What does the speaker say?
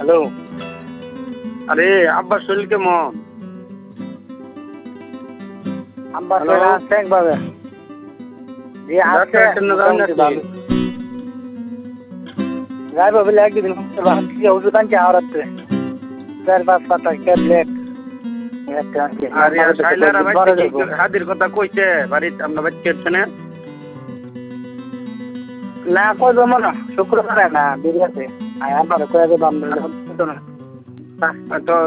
Hello. আরে আব্বার শরীর কেমন? আব্বা হ্যালো? শরীর আছে একভাবে। জি আছে ডাক্তারের জন্য যান মোটামুটি নাকি? ভালো। যাইবো বলে একদিন ভাবছি ওষুধ আনছি আওরাতে 4-5 পাতা ট্যাবলেট আরে শাইলারা বাইতে কি হাদির কথা কইছে বাড়িতে আমরা বাইতে না? না কই জমা না শুক্রবারে না বিরিয়াতে আর আমার কয়ে দেব আমরা না তো